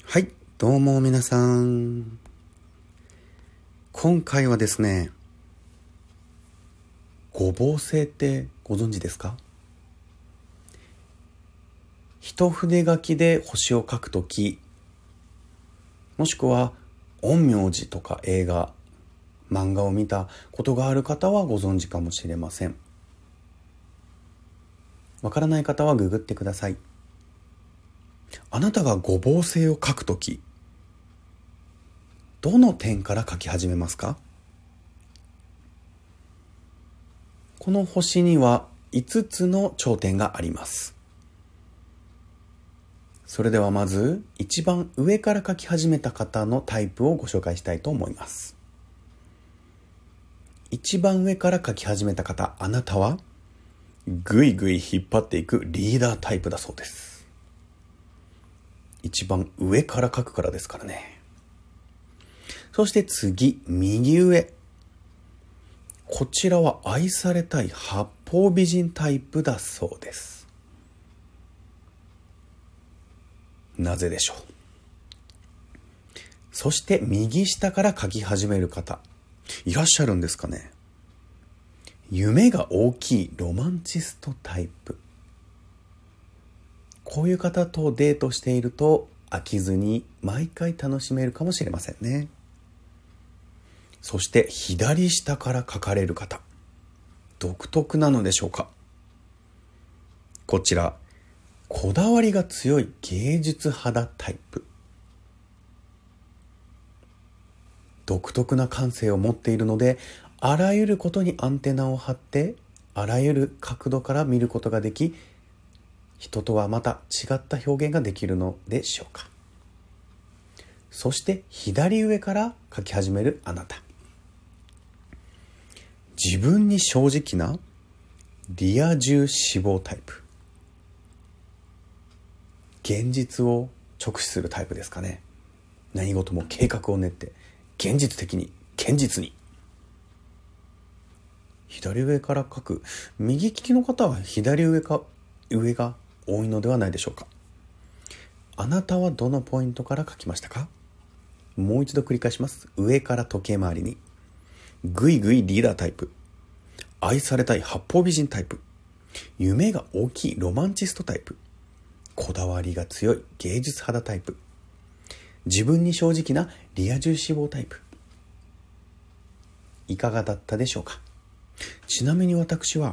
はい、どうも皆さん。今回はですね、五芒星ってご存知ですか？一筆書きで星を書くとき、もしくは陰陽師とか映画、漫画を見たことがある方はご存知かもしれません。わからない方はググってください。あなたが五芒星を書くとき、どの点から書き始めますか？この星には5つの頂点があります。それではまず一番上から書き始めた方のタイプをご紹介したいと思います。一番上から書き始めた方、あなたはぐいぐい引っ張っていくリーダータイプだそうです。一番上から書くからですからね。そして次、右上。こちらは愛されたい八方美人タイプだそうです。なぜでしょう。そして右下から書き始める方、いらっしゃるんですかね。夢が大きいロマンチストタイプ。こういう方とデートしていると飽きずに毎回楽しめるかもしれませんね。そして左下から書かれる方、独特なのでしょうか。こちら、こだわりが強い芸術肌タイプ。独特な感性を持っているので、あらゆることにアンテナを張って、あらゆる角度から見ることができ、人とはまた違った表現ができるのでしょうか。そして左上から書き始めるあなた。自分に正直なリア充志望タイプ。現実を直視するタイプですかね。何事も計画を練って現実的に堅実に。左上から書く右利きの方は左上か上が多いのではないでしょうか。あなたはどのポイントから書きましたか？もう一度繰り返します。上から時計回りに。ぐいぐいリーダータイプ、愛されたい八方美人タイプ、夢が大きいロマンチストタイプ、こだわりが強い芸術肌タイプ、自分に正直なリア充志望タイプ。いかがだったでしょうか。ちなみに私は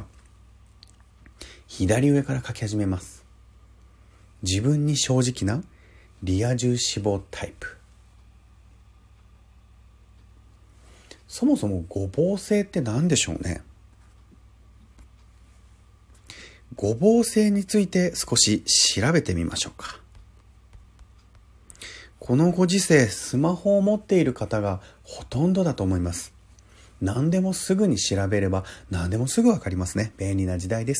左上から書き始めます。自分に正直なリア充志望タイプ。そもそも五芒星って何でしょうね。五芒星について少し調べてみましょうか。このご時世、スマホを持っている方がほとんどだと思います。何でもすぐに調べれば何でもすぐわかりますね。便利な時代です。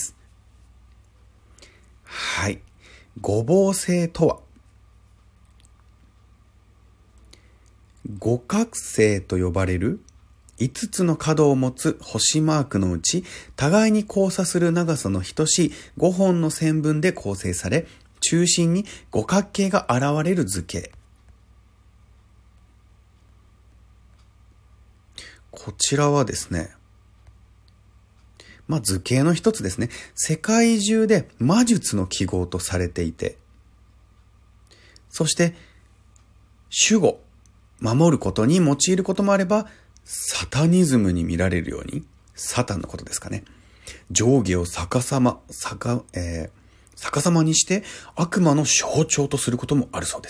はい。五芒星とは、五角星と呼ばれる5つの角を持つ星マークのうち、互いに交差する長さの等しい5本の線分で構成され、中心に五角形が現れる図形。こちらはですね、図形の一つですね。世界中で魔術の記号とされていて、そして守護、守ることに用いることもあれば、サタニズムに見られるように、サタンのことですかね。上下を逆さまにして悪魔の象徴とすることもあるそうです。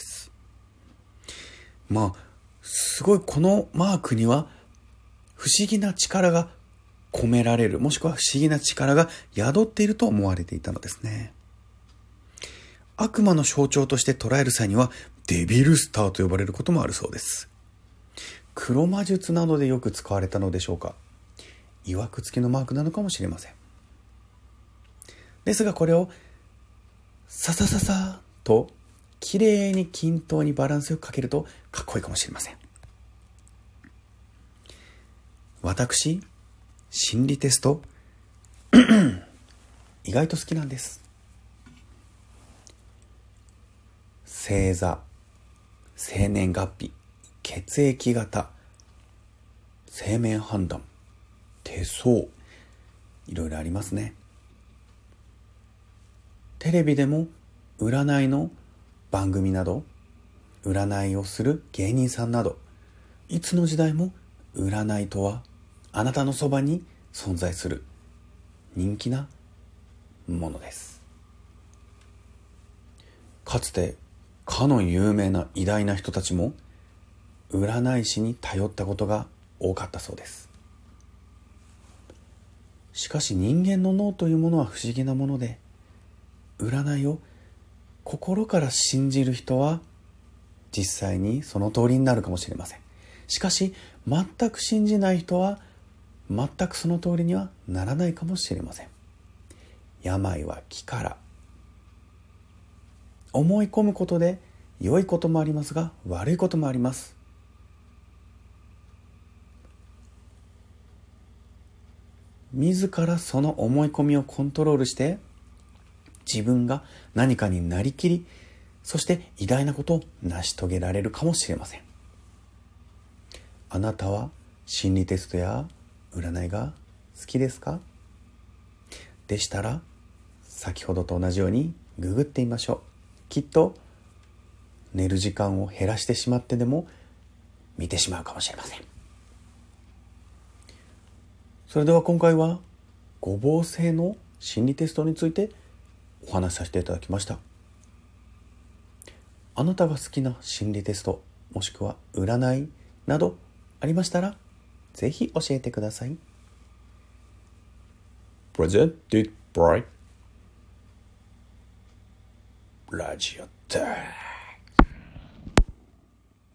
すごいこのマークには不思議な力が込められる、もしくは不思議な力が宿っていると思われていたのですね。悪魔の象徴として捉える際にはデビルスターと呼ばれることもあるそうです。黒魔術などでよく使われたのでしょうか。曰く付きのマークなのかもしれません。ですがこれをササササと綺麗に均等にバランスよくかけるとかっこいいかもしれません。私、心理テスト意外と好きなんです。星座、 生年月日、血液型、生命判断、手相、いろいろありますね。テレビでも占いの番組など、占いをする芸人さんなど、いつの時代も占いとはあなたのそばに存在する人気なものです。かつてかの有名な偉大な人たちも占い師に頼ったことが多かったそうです。しかし人間の脳というものは不思議なもので、占いを心から信じる人は実際にその通りになるかもしれません。しかし全く信じない人は全くその通りにはならないかもしれません。病は気から。思い込むことで良いこともありますが、悪いこともあります。自らその思い込みをコントロールして自分が何かになりきり、そして偉大なことを成し遂げられるかもしれません。あなたは心理テストや占いが好きですか？でしたら先ほどと同じようにググってみましょう。きっと寝る時間を減らしてしまってでも見てしまうかもしれません。それでは今回は五芒星の心理テストについてお話しさせていただきました。あなたが好きな心理テスト、もしくは占いなどありましたらぜひ教えてください。Presented by ラジオだ。